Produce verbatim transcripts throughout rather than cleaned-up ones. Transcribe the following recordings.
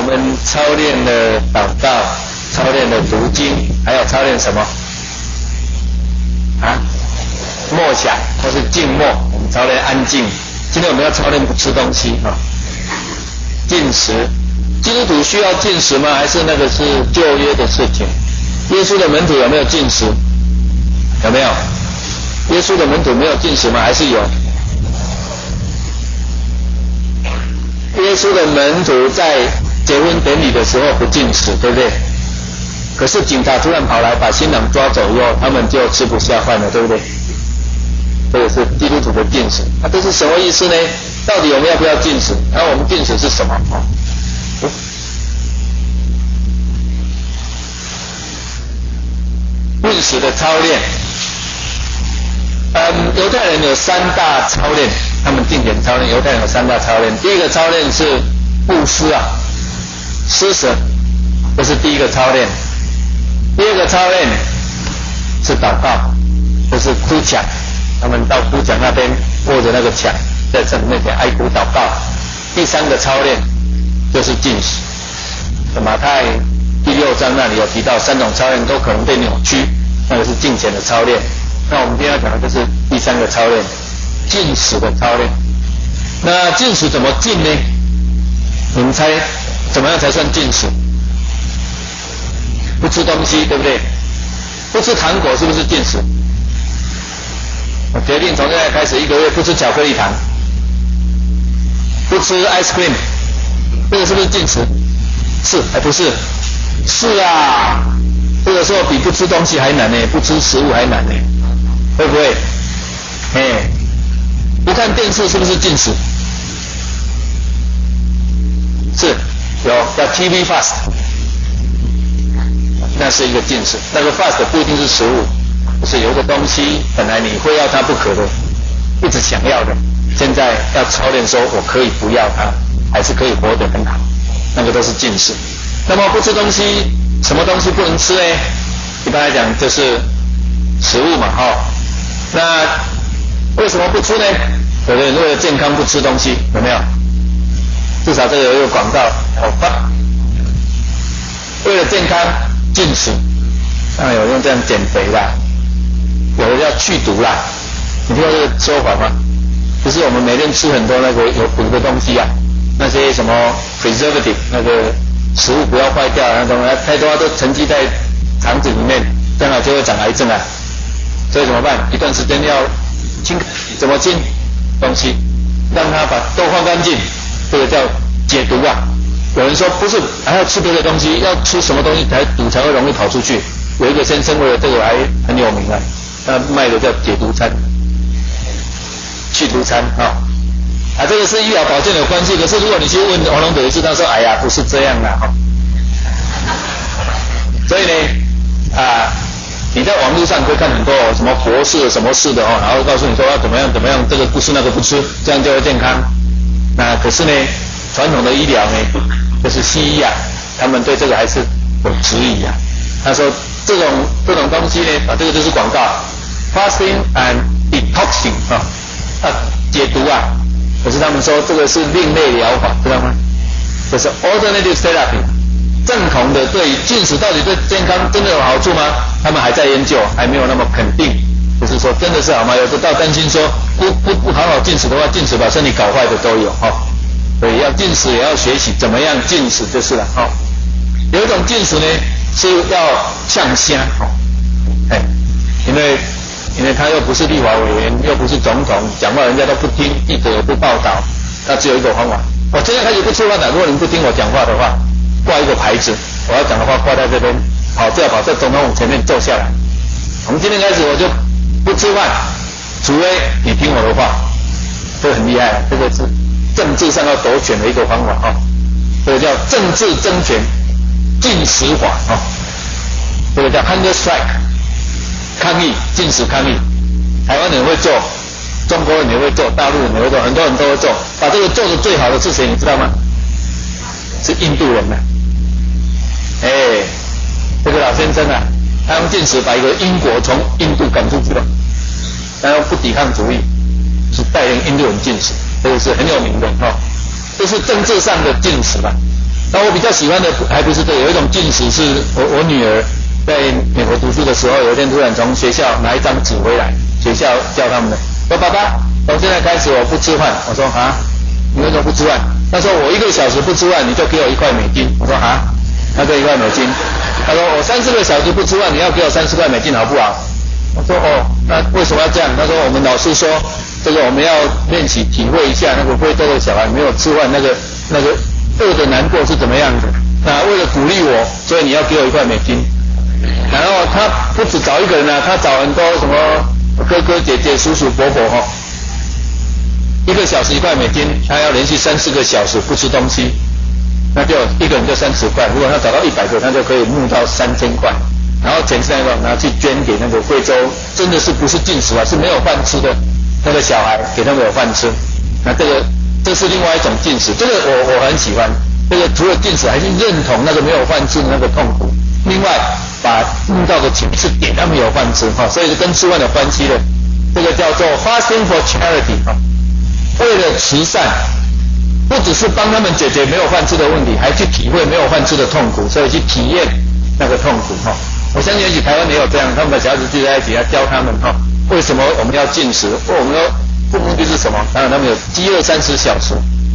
们操练了祷告，操练了读经，还要操练什么？啊？默想或是静默，我们操练安静。今天我们要操练不吃东西啊，禁食。基督徒需要禁食吗？还是那个是旧约的事情？耶稣的门徒有没有禁食？有没有？耶稣的门徒没有禁食吗？还是有？耶稣的门徒在结婚典礼的时候不禁食，对不对？可是警察突然跑来把新郎抓走以后，他们就吃不下饭了，对不对？这个是基督徒的禁食，那、啊、这是什么意思呢？到底我们要不要禁食？那、啊、我们禁食是什么？哦禁食的操练，嗯，犹太人有三大操练，他们定点操练。犹太人有三大操练，第一个操练是布施啊，施舍，这是第一个操练。第二个操练是祷告，就是哭墙，他们到哭墙那边握着那个墙，在神面前哀哭祷告。第三个操练就是禁食。马太第六章那里有提到三种操练都可能被扭曲，那个是敬虔的操练。那我们今天要讲的就是第三个操练，禁食的操练。那禁食怎么禁呢？你们猜怎么样才算禁食？不吃东西，对不对？不吃糖果是不是禁食？我决定从现在开始一个月不吃巧克力糖，不吃 ice cream， 这个是不是禁食？是还不是？是啊，这个时候比不吃东西还难呢，不吃食物还难呢，会不会？哎，不看电视是不是禁食？是，有叫 T V fast， 那是一个禁食。那个 fast 不一定是食物，就是有一个东西本来你会要它不可的，一直想要的，现在要操练说我可以不要它，还是可以活得很好，那个都是禁食。那么不吃东西，什么东西不能吃呢？一般来讲就是食物嘛，哈、哦。那为什么不吃呢？有的人为了健康不吃东西，有没有？至少这个有一个广告，好吧？为了健康禁食，当然有用这样减肥啦，有的叫去毒啦。你听过这个说法吗？就是我们每天吃很多那个有毒的东西啊，那些什么 preservative 那个。食物不要坏掉，那种太多都沉积在肠子里面，将来就会长癌症啊。所以怎么办？一段时间要清，怎么清东西？让它把都换干净，这个叫解毒啊。有人说不是，还要吃别的东西，要吃什么东西才毒才会容易跑出去？有一个先生为了这个还很有名啊，他卖的叫解毒餐、去毒餐啊。啊，这个是医疗保健有关系，可是如果你去问黄龙德医师，他说：“哎呀，不是这样的哈。”所以呢，啊，你在网络上可以看很多什么博士什么事的哦，然后告诉你说要怎么样怎么样，这个不吃那个不吃，这样就会健康。那可是呢，传统的医疗呢，就是西医啊，他们对这个还是有质疑啊。他说这种这种东西呢，啊，这个就是广告 ，fasting and detoxing 啊，啊，解毒啊。可是他们说这个是另类疗法，知道吗？这是 alternative therapy， 正统的对禁食到底对健康真的有好处吗？他们还在研究，还没有那么肯定。就是说真的是好吗？有的倒担心说不不不好好禁食的话，禁食把身体搞坏的都有哈、哦。所以要禁食也要学习怎么样禁食就是了哈、哦。有一种禁食呢是要呛虾哈，哎，因为。因为他又不是立法委员，又不是总统，讲话人家都不听，记者也不报道，他只有一个方法。我现在开始不吃饭了，如果你不听我讲话的话，挂一个牌子，我要讲的话挂在这边，跑最好跑在总统府前面坐下来。从今天开始我就不吃饭，除非你听我的话，这个很厉害，这个是政治上要夺权的一个方法啊、哦，这个叫政治争权禁食法啊、哦，这个叫 hunger strike。抗议，禁食抗议，台湾人会做，中国人也会做，大陆人也会做，很多人都会做。把这个做的最好的是谁？你知道吗？是印度人呐、啊。哎，这个老先生啊，他用禁食把一个英国从印度赶出去了，他用不抵抗主义，是带领印度人禁食，这个是很有名的哈、哦。这是政治上的禁食吧？ 那我比较喜欢的还不是这个，有一种进食是我我女儿在美国读书的时候，有一天突然从学校拿一张纸回来，学校叫他们的，说爸爸，从现在开始我不吃饭。我说啊，你为什么不吃饭？他说我一个小时不吃饭，你就给我一块美金。我说啊，那给一块美金。他说我三四个小时不吃饭，你要给我三十块美金好不好？我说哦，那为什么要这样？他说我们老师说，这个我们要练习体会一下那个非洲的小孩没有吃饭那个那个饿的难过是怎么样的。那为了鼓励我，所以你要给我一块美金。然后他不只找一个人啊，他找很多什么哥哥姐姐、叔叔伯伯哈、哦，一个小时一块美金，他要连续三四个小时不吃东西，那就一个人就三十块。如果他找到一百个，他就可以募到三千块。然后钱现在拿去捐给那个贵州，真的是不是进食啊，是没有饭吃的那个小孩，给他们有饭吃。那这个这是另外一种进食，这个我我很喜欢。这个除了进食，还是认同那个没有饭吃的那个痛苦。另外，把募到的钱是给他们有饭吃哈，所以是跟吃饭有关系的。这个叫做 fasting for charity 哈，为了慈善，不只是帮他们解决没有饭吃的问题，还去体会没有饭吃的痛苦，所以去体验那个痛苦哈。我相信也许台湾也有这样，他们的小孩子聚在一起要教他们哈，为什么我们要进食？我们的目的是什么？当然他们有饥饿三十小时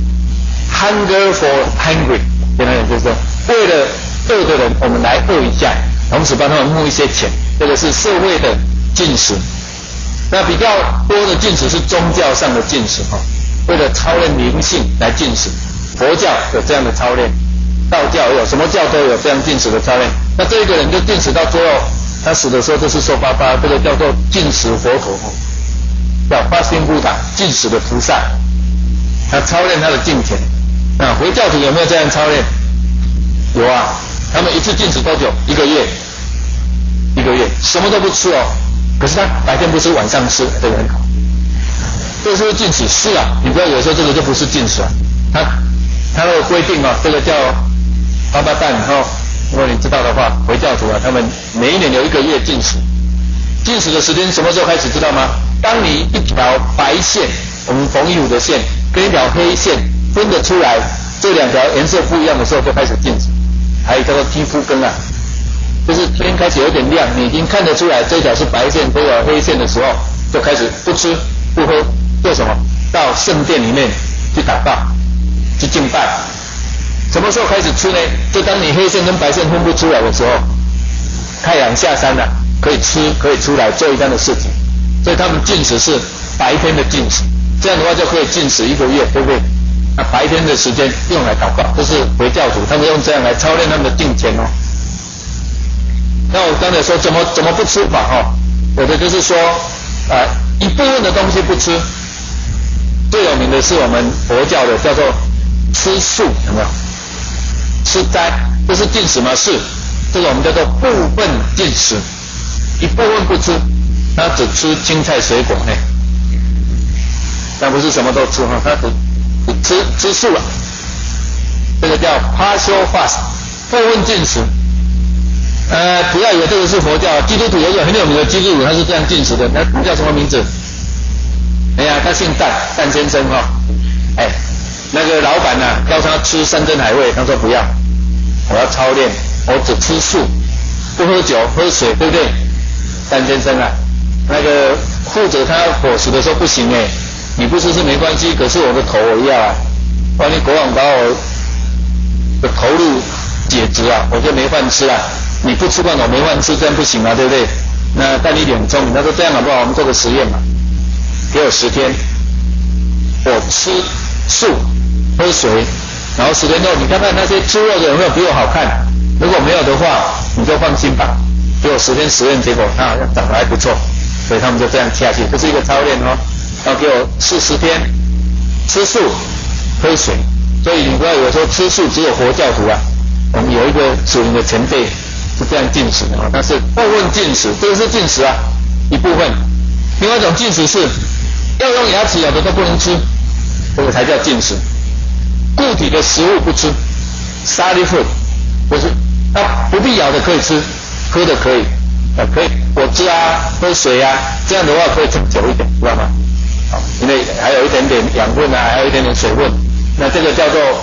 ，hunger for hungry， 简单点就是说，为了饿的人，我们来饿一下，同时帮他们募一些钱，这个是社会的进食。那比较多的进食是宗教上的进食哈，为了操练灵性来进食。佛教有这样的操练，道教有，什么教都有这样进食的操练。那这一个人就进食到最后，他死的时候就是瘦巴巴，这个叫做进食佛陀，叫fasting Buddha，进食的菩萨，他操练他的敬虔。那回教徒有没有这样操练？有啊，他们一次进食多久？一个月，一个月什么都不吃哦。可是他白天不吃，晚上吃，这个很好。这个是不是进食？是啊，你不要有时候这个就不是进食啊。他他的规定啊，这个叫巴巴蛋哈。如果你知道的话，回教徒啊，他们每一年有一个月进食。进食的时间什么时候开始知道吗？当你一条白线，我们缝衣服的线，跟一条黑线分得出来，这两条颜色不一样的时候就开始进食。还有叫做肌肤更啊，就是天开始有点亮，你已经看得出来这条是白线，这条黑线的时候，就开始不吃不喝，做什么？到圣殿里面去祷告，去敬拜。什么时候开始吃呢？就当你黑线跟白线分不出来的时候，太阳下山了，可以吃，可以出来做一般的事情。所以他们进食是白天的进食，这样的话就可以进食一个月，对不对？那白天的时间用来祷告，这是回教徒，他们用这样来操练他们的敬虔哦。那我刚才说怎么怎么不吃法哈、哦？有的就是说啊、呃，一部分的东西不吃，最有名的是我们佛教的叫做吃素，有没有？吃斋，这是进食吗？是，这个我们叫做部分进食，一部分不吃，他只吃青菜水果呢，但不是什么都吃哈，他只只吃吃素了，这个叫 partial fast， 部分进食。呃，不要以为这个是佛教，基督徒有一个很有名的基督徒，他是这样进食的，他叫什么名字？哎呀，他姓蛋，蛋先生哈、哦，哎。那个老板呢、啊，要他吃山珍海味，他说不要，我要操练，我只吃素，不喝酒，喝水，对不对？单先生啊，那个负责他伙食的时候不行哎，你不吃是没关系，可是我的头我要啊，万一国王把我的头颅解职啊，我就没饭吃了。你不吃饭我没饭吃，这样不行啊，对不对？那但你脸聪明，他说这样好不好？我们做个实验嘛，给我十天，我吃素。喝水，然后十天后你看看那些吃肉的有没有比我好看？如果没有的话，你就放心吧。给我十天实验，结果他好像长得还不错，所以他们就这样下去，这是一个操练哦。然后给我试十天，吃素，喝水。所以你不要以为说吃素只有佛教徒啊，我们有一个属灵的前辈是这样进食的啊，但是部分进食，这个是进食啊，一部分。另外一种进食是要用牙齿咬的都不能吃，这个才叫进食。固体的食物不吃 ，solid food 不是，那不必咬的可以吃，喝的可以，啊可以果汁啊，喝水啊，这样的话可以长久一点，知道吗？好，因为还有一点点养分啊，还有一点点水分，那这个叫做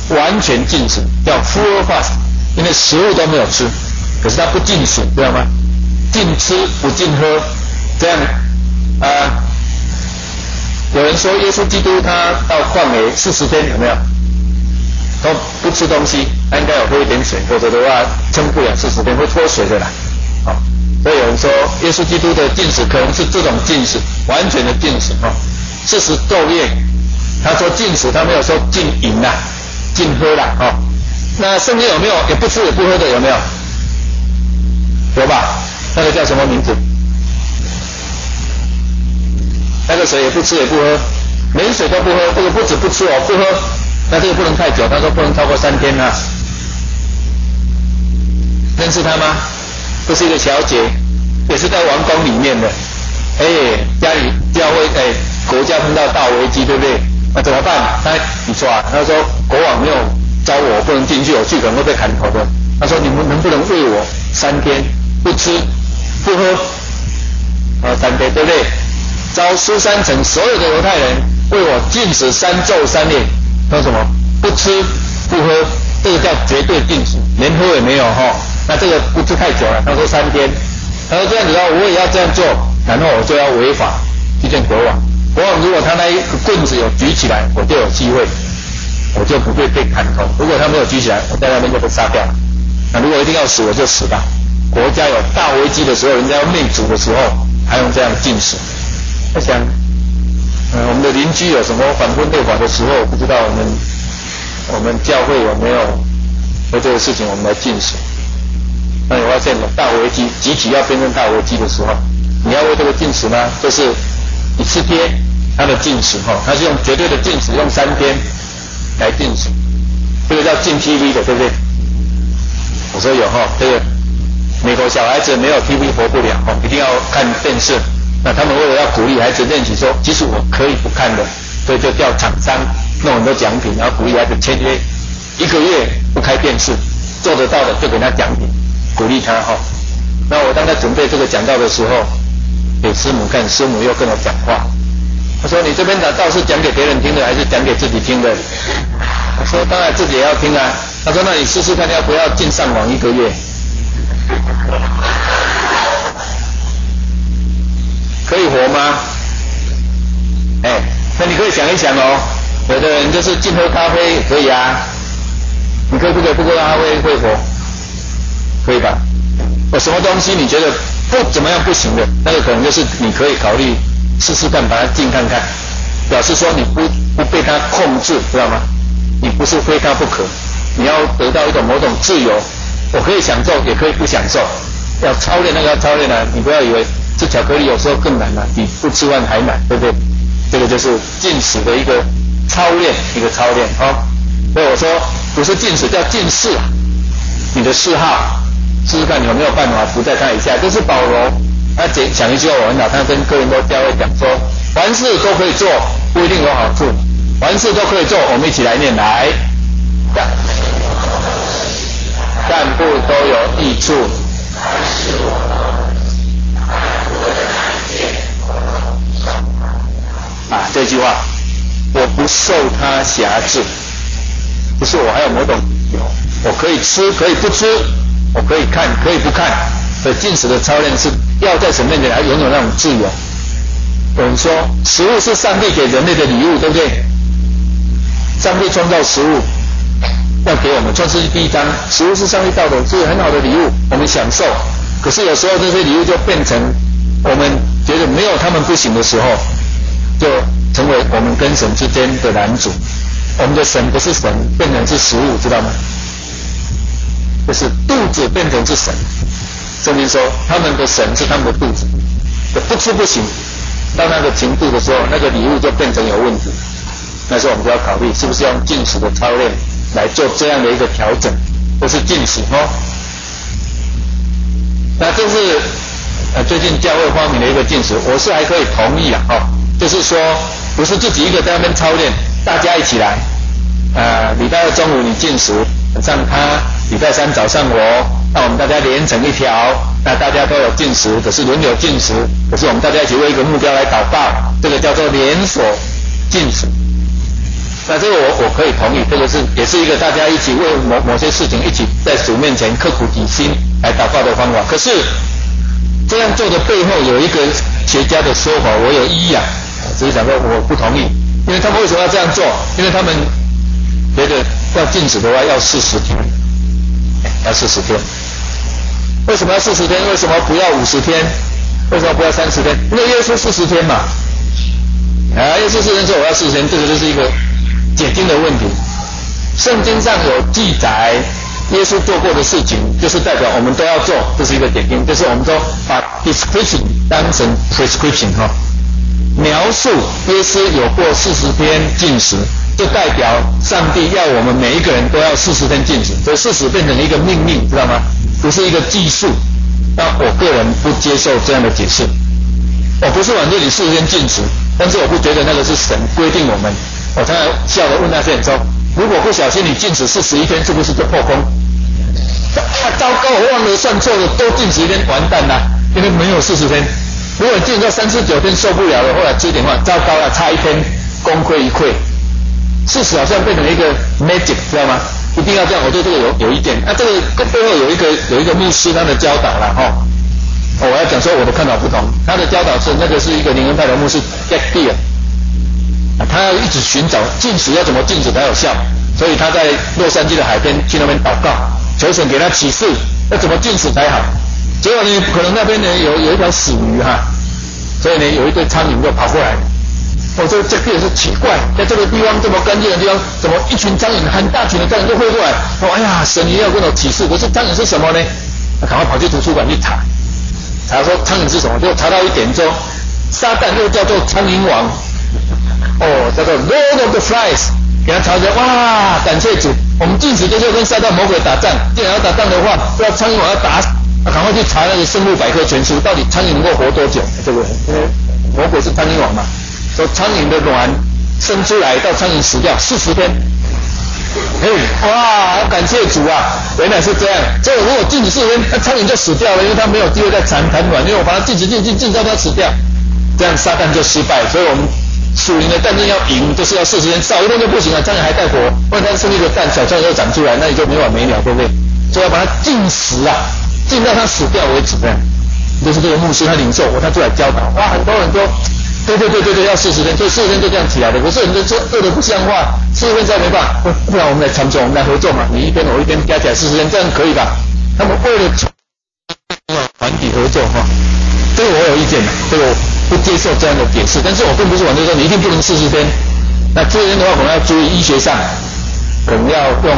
完全禁食，叫 full fast， 因为食物都没有吃，可是他不禁食，知道吗？禁吃不禁喝，这样啊、呃。有人说耶稣基督他到旷野四十天有没有？都不吃东西，他应该有喝一点水，否则的话撑不了四十天，会脱水的啦。哦，所以有人说耶稣基督的禁食可能是这种禁食，完全的禁食哦，四十昼夜。他说禁食，他没有说禁饮啦，禁喝啦。哦，那圣经有没有也不吃也不喝的有没有？有吧？那个叫什么名字？那个水也不吃也不喝，连水都不喝，这个不止不吃哦，不喝，那这个不能太久，他说不能超过三天啊。认识他吗？这是一个小姐，也是在王宫里面的，哎，家里教会哎，国家碰到大危机，对不对？那怎么办？他你说啊，他说国王没有招我，不能进去，我去可能会被砍头的。他说你们能不能为我三天不吃不喝，啊三天，对不对？招苏三城所有的犹太人为我禁食三昼三夜，说什么不吃不喝，这个叫绝对禁食，连喝也没有哈、哦。那这个不吃太久了，他说三天，他说这样子的话我也要这样做，然后我就要违法去见国王。国王如果他那一个棍子有举起来，我就有机会，我就不会被砍头；如果他没有举起来，我在那边就被杀掉了。那如果一定要死，我就死吧。国家有大危机的时候，人家要灭族的时候，还用这样禁食。我想，呃，我们的邻居有什么反婚类法的时候，不知道我们我们教会有没有为这个事情我们来禁食。那你发现有大危机，集体要变成大危机的时候，你要为这个禁食吗？就是一次天他的禁食哈，他是用绝对的禁食，用三天来禁食，这个叫禁 T V 的，对不对？我说有哈，这个美国小孩子没有 T V 活不了哈，一定要看电视。那他们为了要鼓励孩子练习说，即使我可以不看的，所以就叫厂商弄很多奖品，然后鼓励孩子签约，一个月不开电视，做得到的就给他奖品，鼓励他哈。那我当他准备这个讲道的时候，给师母看，师母又跟我讲话，他说你这边的道是讲给别人听的，还是讲给自己听的？我说当然自己也要听啊。他说那你试试看要不要进上网一个月？可以活吗？哎，那你可以想一想哦，有的人就是净喝咖啡可以啊，你可以不可以不喝咖啡会活？可以吧？有什么东西你觉得不怎么样不行的，那个可能就是你可以考虑试试看，把它禁看看，表示说你不不被它控制，知道吗？你不是非它不可，你要得到一种某种自由，我可以享受也可以不享受，要操练那个要操练啊，你不要以为吃巧克力有时候更难啊，比不吃饭还难，对不对？这个就是禁食的一个操练，一个操练啊、哦。所以我说不是禁食，叫禁嗜啊，你的嗜好，试试看你有没有办法不在它以下。这是保罗他讲一句话我很好，他跟哥林多教会讲说，凡事都可以做，不一定有好处；凡事都可以做，我们一起来念来，但但不都有益处。啊，这句话，我不受它辖制，不是我还有某种有，我可以吃，可以不吃，我可以看，可以不看。所以禁食的操练是要在神面前还拥有那种自由。有人说，食物是上帝给人类的礼物，对不对？上帝创造食物，要给我们。创世纪第一章，食物是上帝造的，是很好的礼物，我们享受。可是有时候这些礼物就变成我们觉得没有他们不行的时候，就成为我们跟神之间的拦阻。我们的神不是神，变成是食物，知道吗？就是肚子变成是神。圣经说他们的神是他们的肚子，不吃不行。到那个程度的时候，那个礼物就变成有问题。那时候我们就要考虑是不是用禁食的操练来做这样的一个调整，不是禁食哦。那这是呃最近教会发明的一个禁食，我是还可以同意啊，哦，就是说不是自己一个在那边操练，大家一起来。呃，礼拜二中午你禁食，晚上他，礼拜三早上我，那我们大家连成一条，那大家都有禁食，可是轮流禁食，可是我们大家一起为一个目标来祷告，这个叫做连锁禁食。 那这个我我可以同意，这个是也是一个大家一起为某某些事情一起在主面前刻苦己心来祷告的方法。可是这样做的背后有一个学家的说法，我有异议啊，只是想说我不同意，因为他们为什么要这样做？因为他们觉得要禁止的话要四十天，要四十天。为什么要四十天？为什么不要五十天？为什么不要三十天？因为耶稣四十天嘛。啊，耶稣四十天说我要四十天，这个就是一个解经的问题。圣经上有记载耶稣做过的事情，就是代表我们都要做，这是一个解经，就是我们说把 description 当成 prescription 哈，描述耶稣有过四十天禁食，就代表上帝要我们每一个人都要四十天禁食，所以四十变成一个命令，知道吗？不是一个技术。那我个人不接受这样的解释。我不是反对你四十天禁食，但是我不觉得那个是神规定我们。我常常笑着问那些人说，如果不小心你禁食四十一天，是不是就破功？啊，糟糕，我忘了算错了，都禁食一天，完蛋了，因为没有四十天。如果你禁食到三十九天受不了了，后来吃点饭，糟糕了，差一天，功亏一篑。事实好像变成一个 magic， 知道吗？一定要这样，我对这个有有意见。那、啊、这个背后有一个有一个牧师他的教导啦，哈、哦，我要讲说我的看法不同。他的教导是那个是一个灵恩派的牧师 Jack Deere， 啊，他要一直寻找禁食要怎么禁止才有效，所以他在洛杉矶的海边去那边祷告，求神给他启示要怎么禁食才好。结果呢，可能那边呢有有一条死鱼哈，所以呢有一堆苍蝇就跑过来。我说这个也是奇怪，在这个地方这么干净的地方，怎么一群苍蝇，很大群的苍蝇就飞过来？说哎呀，神也要跟我启示，可是苍蝇是什么呢？他赶快跑去图书馆去查，查说苍蝇是什么，就查到一点之后，撒旦又叫做苍蝇王，哦，叫做 Lord of the Flies， 给他查着，哇，感谢主，我们禁食就是跟撒旦魔鬼打仗，既然要打仗的话，不知道苍蝇王要打死，他赶快去查那个生物百科全书，到底苍蝇能够活多久？这个因为魔鬼是苍蝇王嘛。说苍蝇的卵生出来到苍蝇死掉四十天，嘿，哇，感谢主啊！原来是这样。这如果禁止四十天，那苍蝇就死掉了，因为它没有机会再产产卵，因为我把它禁止禁止禁止到它死掉，这样撒旦就失败。所以我们属灵的战争要赢，就是要四十天，少一天就不行了，苍蝇还带活，不然它生一个蛋，小苍蝇又长出来，那你就没完没了，对不对？所以要把它禁食啊，禁到它死掉为止。这样，就是这个牧师他领受，我他出来教导，哇，很多人都。对对对对对，要四十天，所以四十天就这样起来的。可是人家说饿得不像话，四十天再没办法，不然我们来参众，我们来合作嘛，你一边我一边加起来四十天，这样可以吧？他们为了团体合作哈，这个我有意见的，这个我不接受这样的解释。但是我并不是反对说你一定不能四十天，那四十天的话可能要注意医学上，可能要用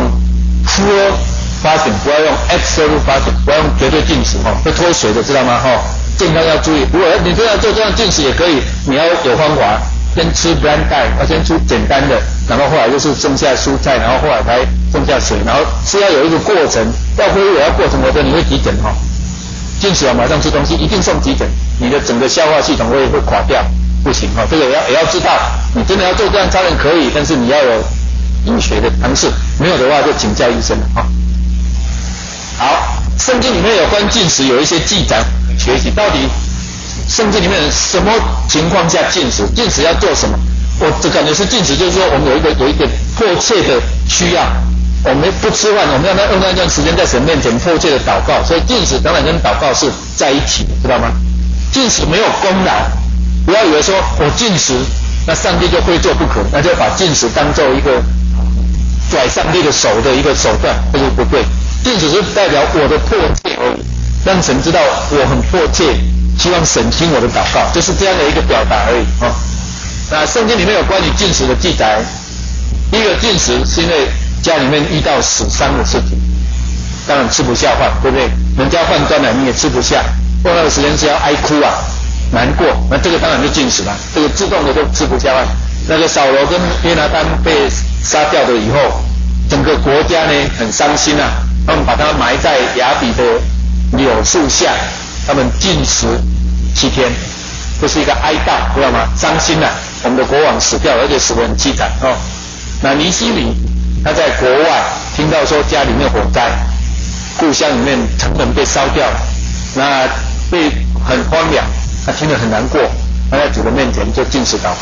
full fasting， 不要用 absolute fasting， 不要用绝对禁食哈，会脱水的，知道吗？哈。健康要注意，如果你真要做这样禁食也可以，你要有方法，先吃 bland diet， 要先吃简单的，然后后来就是剩下蔬菜，然后后来才剩下水，然后是要有一个过程，要恢复要过程，否则你会急诊哈。禁食啊，马上吃东西，一定送急诊，你的整个消化系统会会垮掉，不行哈。这个也要也要知道，你真的要做这样当然可以，但是你要有医学的常识，没有的话就请教医生了哈。好，圣经里面有关禁食有一些记载。学习到底圣经里面什么情况下禁食？禁食要做什么？我只感觉是禁食，就是说我们有一个有一个迫切的需要，我们不吃饭，我们要用那段时间在神面前迫切的祷告，所以禁食当然跟祷告是在一起的，知道吗？禁食没有功劳，不要以为说我禁食，那上帝就非做不可，那就把禁食当做一个拽上帝的手的一个手段，这是不对。禁食是代表我的迫切而已。让神知道我很迫切，希望神听我的祷告，就是这样的一个表达而已啊、哦。那圣经里面有关于禁食的记载，第一个禁食是因为家里面遇到死伤的事情，当然吃不下饭，对不对？人家饭端了你也吃不下，过那个时间是要哀哭啊，难过，那这个当然就禁食了，这个自动的就吃不下饭。那个扫罗跟约拿单被杀掉了以后，整个国家呢很伤心啊，他们把他埋在雅比的柳树下，他们禁食七天，这是一个哀悼，知道吗？伤心了、啊，我们的国王死掉了，而且死得很凄惨哦。那尼希米他在国外听到说家里面火灾，故乡里面城门被烧掉了，那被很荒凉，他听得很难过，他在主的面前就禁食祷告，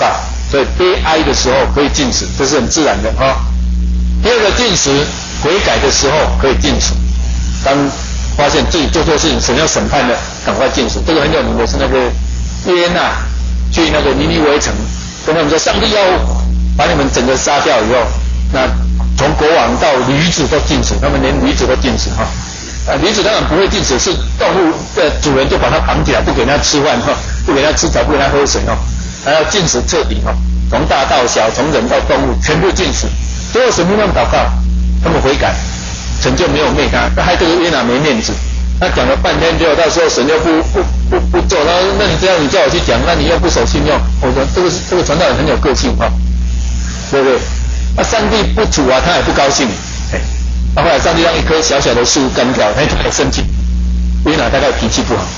所以悲哀的时候可以禁食，这是很自然的哈、哦。第二个禁食，悔改的时候可以禁食。当发现自己做错事情，神要审判了，赶快禁食。这个很有名的是那个约拿去那个尼尼微城，跟他们说，上帝要把你们整个杀掉以后，那从国王到驴子都禁食，他们连驴子都禁食哈。啊，驴子当然不会禁食，是动物的主人就把它绑起来，不给它吃饭哈，不给它吃草，不给它喝水哦，还要禁食彻底哈，从大到小，从人到动物，全部禁食。最后神命他们祷告，他们悔改，神就没有灭他，他害这个约拿没面子。他讲了半天，结果到时候神又不不不不做，他说：“那你这样，你叫我去讲，那你又不守信用。”我说：“这个这个传道人很有个性哈，对不对？那、啊、上帝不主啊，他也不高兴。哎，那、啊、后来上帝让一棵小小的树干掉，他就很生气。约拿大概脾气不好。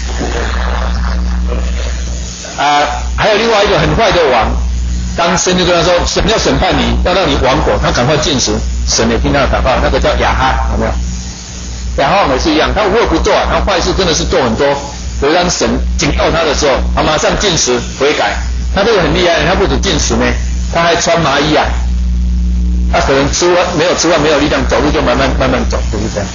啊，还有另外一个很坏的王，当神就跟他说：“神要审判你，要让你亡国，他赶快禁食。”神也听他的祷告，那个叫亚哈，有没有？亚哈也是一样，他无恶不作啊，他坏事真的是做很多。所以当神警告他的时候，他马上禁食悔改。他这个很厉害，他不止禁食呢，他还穿麻衣啊。他可能吃完没有吃饭没有力量，走路就慢慢慢慢走，就是这样。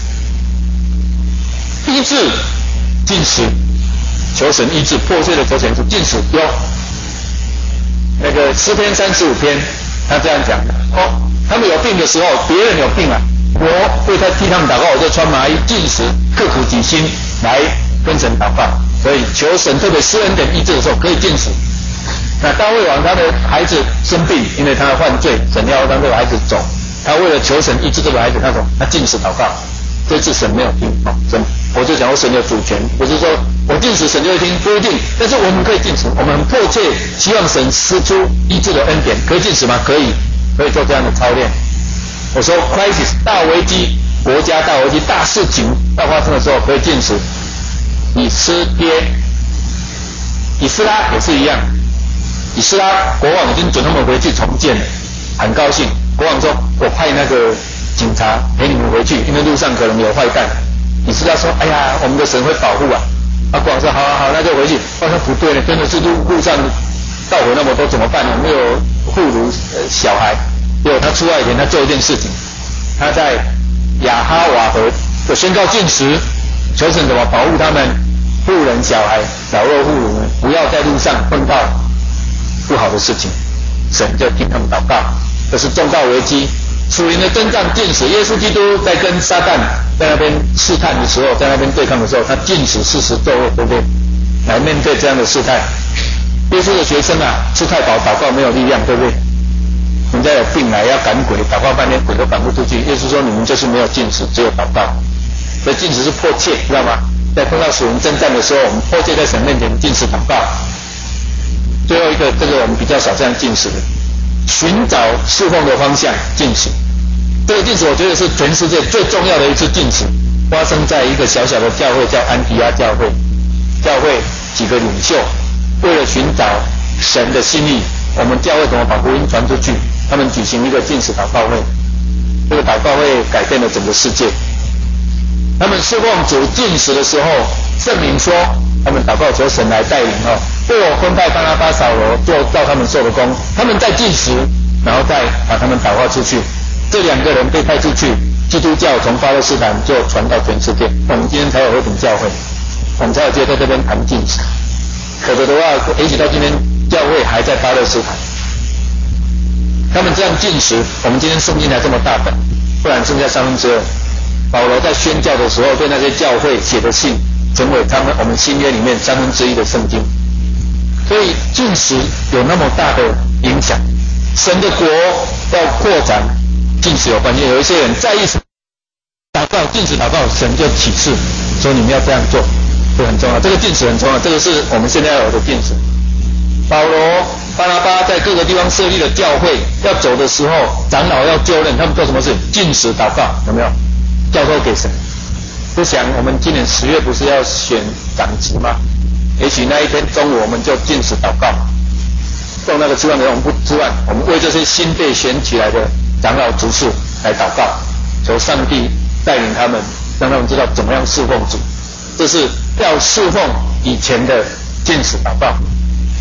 医治禁食，求神医治破碎的求神是禁食。有那个诗篇三十五篇，他这样讲的哦，他们有病的时候，别人有病啊。我为他替他们祷告，我就穿麻衣禁食，刻苦己心来跟神祷告。所以求神特别施恩典医治的时候可以禁食。那大卫王他的孩子生病，因为他犯罪，神要让这个孩子走。他为了求神医治这个孩子，他说他禁食祷告。这次神没有听，哦，神我就讲我神有主权，不是说我禁食神就会听，不一定。但是我们可以禁食，我们很迫切希望神施出医治的恩典，可以禁食吗？可以，可以做这样的操练。我说 crisis 大危机，国家大危机，大事情要发生的时候可以禁食。以斯帖、以斯拉也是一样，以斯拉国王已经准他们回去重建了，很高兴。国王说：“我派那个警察陪你们回去，因为路上可能有坏蛋。”以斯拉说：“哎呀，我们的神会保护啊。”啊，国王说：“好好好，那就回去。”他说：“不对了，真的是路路上盗匪那么多，怎么办呢？没有妇孺、呃、小孩。”结果他出来以前，他做一件事情，他在亚哈瓦河就宣告禁食，求神怎么保护他们妇人、小孩、老弱妇孺们，不要在路上碰到不好的事情。神就听他们祷告，这是重大危机。属灵的征战禁食，耶稣基督在跟撒旦在那边试探的时候，在那边对抗的时候，他禁食四十昼夜，对不对？来面对这样的试探。耶稣的学生啊，吃太饱，祷告没有力量，对不对？人家有病来要赶鬼，祷告半天鬼都赶不出去。耶稣说：“你们就是没有禁食，只有祷告。”所以禁食是迫切，知道吗？在碰到属灵征战的时候，我们迫切在神面前禁食祷告。最后一个，这个我们比较少这样禁食的，寻找侍奉的方向禁食。这个禁食我觉得是全世界最重要的一次禁食，发生在一个小小的教会，叫安提阿教会。教会几个领袖为了寻找神的心意，我们教会怎么把福音传出去？他们举行一个禁食祷告会，这个祷告会改变了整个世界。他们侍奉主禁食的时候，圣灵说他们祷告求神来带领哦，为我分派巴拿巴、扫罗做照他们受的工，他们在禁食，然后再把他们祷告出去。这两个人被派出去，基督教从巴勒斯坦就传到全世界。我们今天才有和平教会，我们才有机会在这边谈禁食。否则的话，也许到今天教会还在巴勒斯坦。他们这样禁食，我们今天圣经才这么大本，不然剩下三分之二。保罗在宣教的时候，对那些教会写的信，成为他们我们新约里面三分之一的圣经。所以禁食有那么大的影响，神的国要扩展，禁食有关系。有一些人在意祷告，禁食祷告，神就启示说你们要这样做，这很重要。这个禁食很重要，这个是我们现在要有的禁食。保罗、巴拿巴在各个地方设立了教会，要走的时候，长老要就任，他们做什么事？禁食祷告，有没有？交托给神。不想我们今年十月不是要选长职吗？也许那一天中午我们就禁食祷告，用那个吃饭的人我们不吃饭，我们为这些新被选起来的长老执事来祷告，求上帝带领他们，让他们知道怎么样侍奉主。这是要侍奉以前的禁食祷告。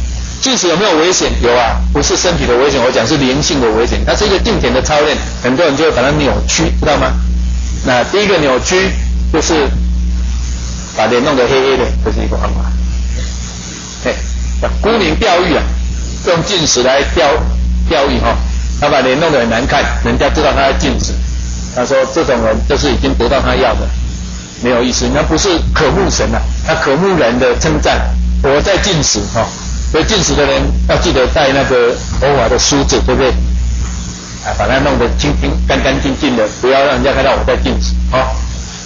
进食有没有危险？有啊，不是身体的危险，我讲是灵性的危险。它是一个定点的操练，很多人就会把它扭曲，知道吗？那第一个扭曲就是把脸弄得黑黑的，这是一个方法。哎，沽名钓誉啊，用进食来钓钓誉哈、哦，他把脸弄得很难看，人家知道他在进食。他说这种人就是已经得到他要的，没有意思，那不是渴慕神啊，他渴慕人的称赞。我在进食哈、哦，所以进食的人要记得带那个头发的梳子，对不对？啊，把它弄得清清干干净净的，不要让人家看到我在进食啊、哦。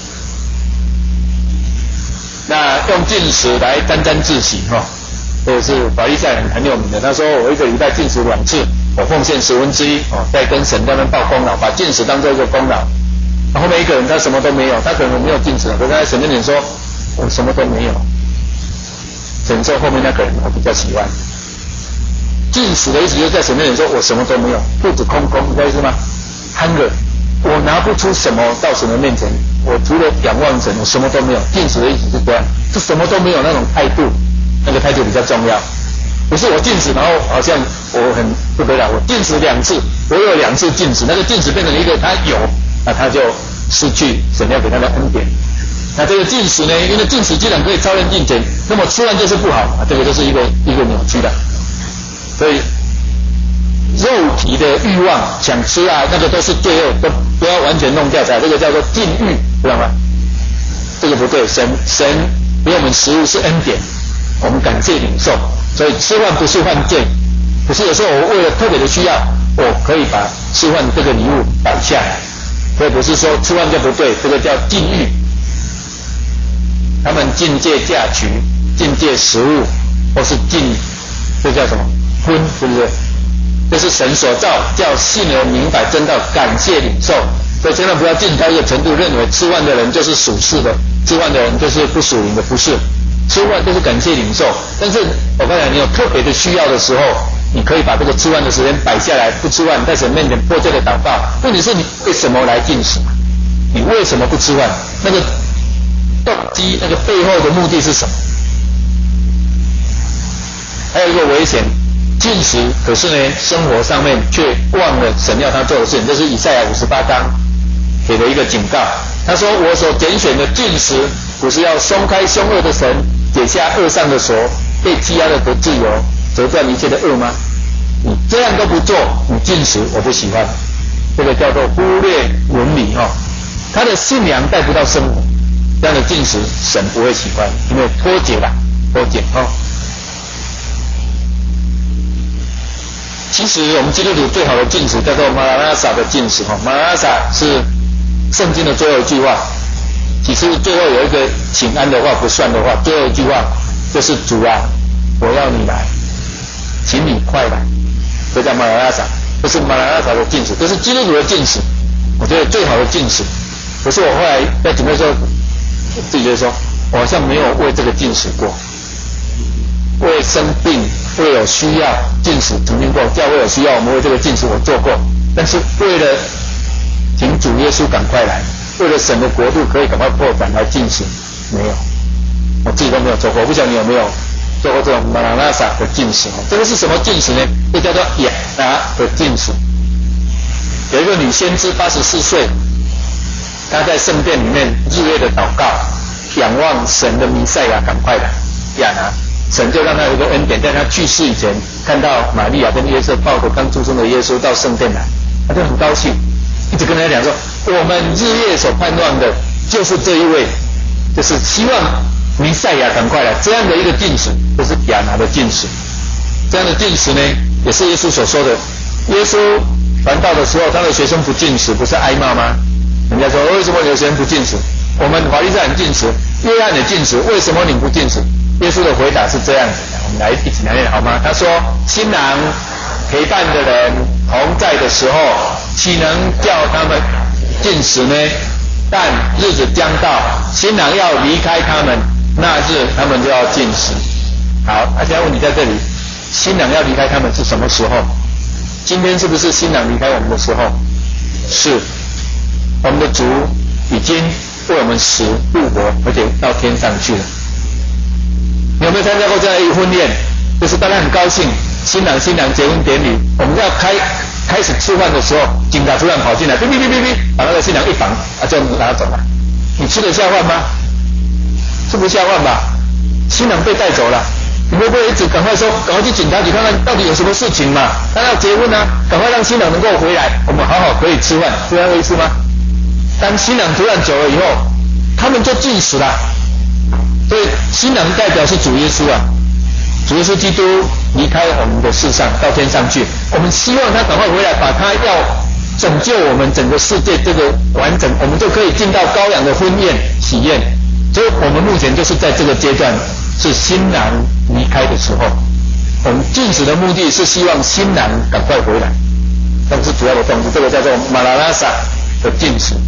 那用进食来沾沾自喜哈、哦，这个是法利赛人很有名的。他说我一个礼拜进食两次，我奉献十分之一哦，在跟神那边报功劳，把进食当做一个功劳。那后面一个人他什么都没有，他可能没有进食，可是他在神面前说我什么都没有。神说后面那个人我比较喜欢。进食的意思就是在神面前说我什么都没有，肚子空空，你知道意思吗 ？Hunger， 我拿不出什么到神的面前，我除了仰望神，我什么都没有。进食的意思是这样，就什么都没有那种态度，那个态度比较重要。不是我进食，然后好像我很不得了，我进食两次，我有两次进食，那个进食变成一个他有，那他就失去神要给他的恩典。那这个进食呢，因为进食既然可以操练进前，那么吃完就是不好，啊，这个就是一个一个扭曲的。所以肉体的欲望想吃啊，那个都是罪恶，都不要完全弄掉才，这个叫做禁欲，知道吗？这个不对，神神给我们食物是恩典，我们感谢领受，所以吃饭不是犯罪。可是有时候我为了特别的需要，我可以把吃饭这个礼物摆下来，所以不是说吃饭就不对，这个叫禁欲。他们禁戒嫁娶，禁戒食物，或是禁，这叫什么？婚，是不是？这是神所造，叫信而明白真道，感谢领受。所以千万不要进到一个程度，认为吃饭的人就是属世的，吃饭的人就是不属灵的，不是。吃饭就是感谢领受。但是我刚才你有特别的需要的时候，你可以把这个吃饭的时间摆下来，不吃饭，在神面前迫切的祷告。问题是你为什么来进食？你为什么不吃饭？那个动机，那个背后的目的是什么？还有一个危险。进食，可是呢，生活上面却忘了神要他做的事情。这是以赛亚五十八章给的一个警告。他说：“我所拣选的进食，不是要松开凶恶的神，解下恶上的锁，被羁押的得自由，折断一切的恶吗？你这样都不做，你进食，我不喜欢。这个叫做忽略伦理哈、哦，他的信仰带不到生活，这样的进食神不会喜欢，因为脱节了，脱节哈。哦”其实我们基督徒最好的进食叫做马拉拉撒的进食哈，马拉拉撒是圣经的最后一句话。其实最后有一个请安的话不算的话，最后一句话就是主啊，我要你来，请你快来，这叫马拉拉撒，这是马拉拉撒的进食，这是基督徒的进食。我觉得最好的进食。可是我后来在准备的时候，自己就说，我好像没有为这个进食过，为生病。为有需要进食，曾经过教会有需要，我们为这个进食我做过，但是为了请主耶稣赶快来，为了神的国度可以赶快扩展来进食，没有，我自己都没有做过。我不晓得你有没有做过这种马拉拉撒的进食？这个是什么进食呢？这叫做亚拿的进食。有一个女先知八十四岁，她在圣殿里面日夜的祷告，仰望神的弥赛亚赶快来，亚拿。神就让他有一个恩典，在他去世以前，看到玛利亚跟约瑟抱着刚出生的耶稣到圣殿来，他就很高兴，一直跟他讲说，我们日夜所盼望的就是这一位，就是希望弥赛亚赶快来，这样的一个进食，就是亚拿的进食。这样的进食呢，也是耶稣所说的。耶稣传道的时候，他的学生不进食，不是挨骂吗？人家说为什么有学生不进食？我们法利赛人进食，约翰也进食，为什么你不进食？耶稣的回答是这样子的，我们来一起来念好吗？他说：“新郎陪伴的人同在的时候，岂能叫他们进食呢？但日子将到，新郎要离开他们，那日他们就要进食。”好，大家问题在这里，新郎要离开他们是什么时候？今天是不是新郎离开我们的时候？是，我们的主已经为我们死复活，而且到天上去了。你有没有参加过这样的一个婚宴？ 就是大家很高兴，新郎新娘结婚典礼，我们要开开始吃饭的时候，警察突然跑进来，哔哔哔哔哔，把那个新娘一绑，啊就拿走了。你吃得下饭吗？吃不下饭吧？新郎被带走了，你会不会一直赶快说，赶快去警察局看看到底有什么事情嘛？他要结婚啊，赶快让新郎能够回来，我们好好可以吃饭，是这样的意思吗？当新郎突然走了以后，他们就禁食了。所以新郎代表是主耶稣啊，主耶稣基督离开我们的世上到天上去，我们希望他赶快回来，把他要拯救我们整个世界这个完整，我们就可以进到羔羊的婚宴喜宴。所以我们目前就是在这个阶段，是新郎离开的时候，我们禁食的目的是希望新郎赶快回来，这是主要的动机，这个叫做马拉拉萨的禁食。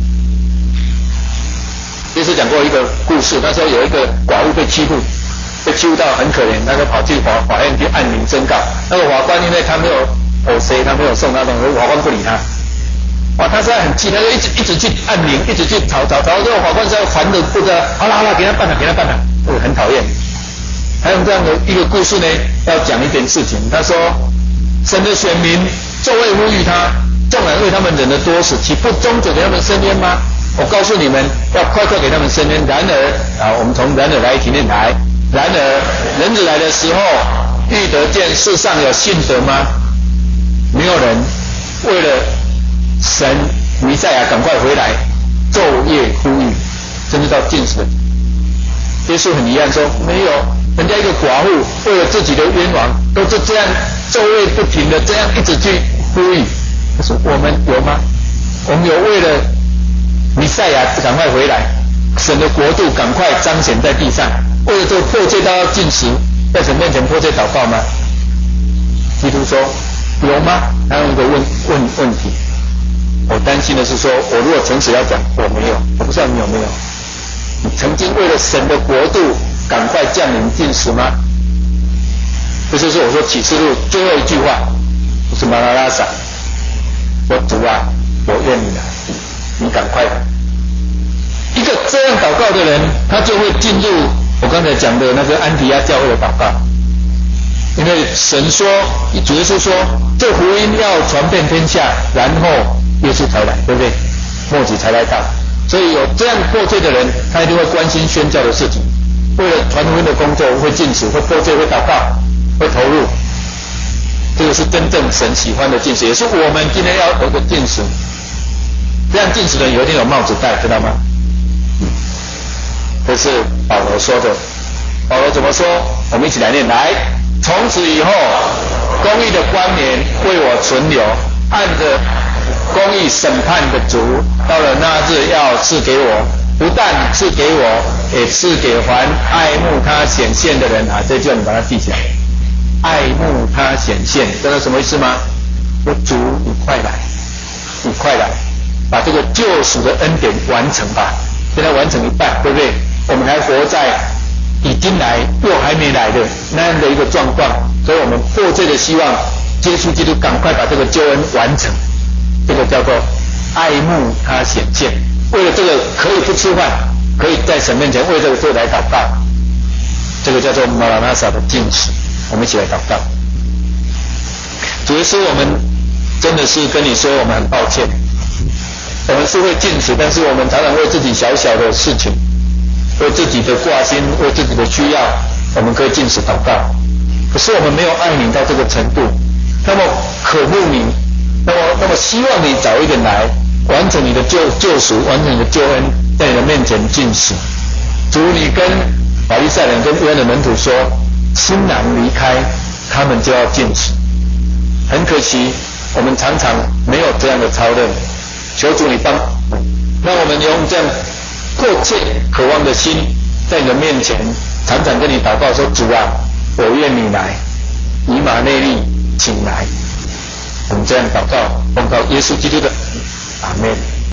耶稣讲过一个故事，那时候有一个寡妇被欺负，被欺负到很可怜，他就跑去法法院去按铃申告。那个法官因为他没有偶谁，他没有送那种，法官不理他。哇，他实在很气，他就一直一直去按铃，一直去吵吵吵，最后法官实在烦得不得，好了好了，给他办了，给他办了，这个很讨厌。还有这样的一个故事呢，要讲一点事情。他说，神的选民昼夜呼吁他，纵然为他们忍得多时，岂不终止给他们伸冤吗？我告诉你们，要快快给他们伸冤。然而啊，我们从然而来提炼来。然而人子来的时候，欲得见世上有信德吗？没有人为了神弥赛亚赶快回来，昼夜呼吁，甚至到禁食。耶稣很遗憾说，没有，人家一个寡妇为了自己的冤枉，都是这样昼夜不停的这样一直去呼吁。他说我们有吗？我们有为了弥赛亚赶快回来，神的国度赶快彰显在地上，为了这个迫切到要禁食，在神面前迫切祷告吗？基督说有吗？他用一个问问问题。我担心的是说，我如果诚实要讲，我没有，我不知道你有没有。你曾经为了神的国度赶快降临禁食吗？这就是我说启示录最后一句话，是马拉拉撒，我主啊，我愿你来，你赶快来。一个这样祷告的人，他就会进入我刚才讲的那个安提阿教会的祷告。因为神说，主耶稣说，这福音要传遍天下，然后耶稣才来，对不对？末子才来到。所以有这样迫切的人，他一定会关心宣教的事情，为了传福音的工作会禁食，会迫切，会祷告，会投入。这个是真正神喜欢的禁食，也是我们今天要有的禁食。这样禁食的人有一定有帽子戴，知道吗？这是保罗说的。保罗怎么说？我们一起来念。来，从此以后，公义的冠冕为我存留，按着公义审判的主，到了那日要赐给我，不但赐给我，也赐给还爱慕他显现的人啊！这句你把它记起来。爱慕他显现，知道什么意思吗？我主，你快来，你快来，把这个救赎的恩典完成吧。现在完成一半，对不对？我们还活在已经来又还没来的那样的一个状况，所以我们迫切的希望耶稣基督赶快把这个救恩完成。这个叫做爱慕他显现，为了这个可以不吃饭，可以在神面前为这个事来祷告，这个叫做马拉纳撒的禁食。我们一起来祷告。主耶稣，我们真的是跟你说我们很抱歉，我们是会禁食，但是我们常常为自己小小的事情，为自己的挂心，为自己的需要，我们可以禁食祷告。可是我们没有爱你到这个程度，那么渴慕你，那么那么希望你早一点来，完成你的救救赎，完成你的救恩，在你的面前禁食。主，你跟法利赛人跟约翰的门徒说，新郎离开，他们就要禁食。很可惜，我们常常没有这样的操练。求主你帮，让我们用这样迫切渴望的心，在你的面前常常跟你祷告说，主啊，我愿你来，以马内利，请来。我们这样祷告，奉靠耶稣基督的，阿们。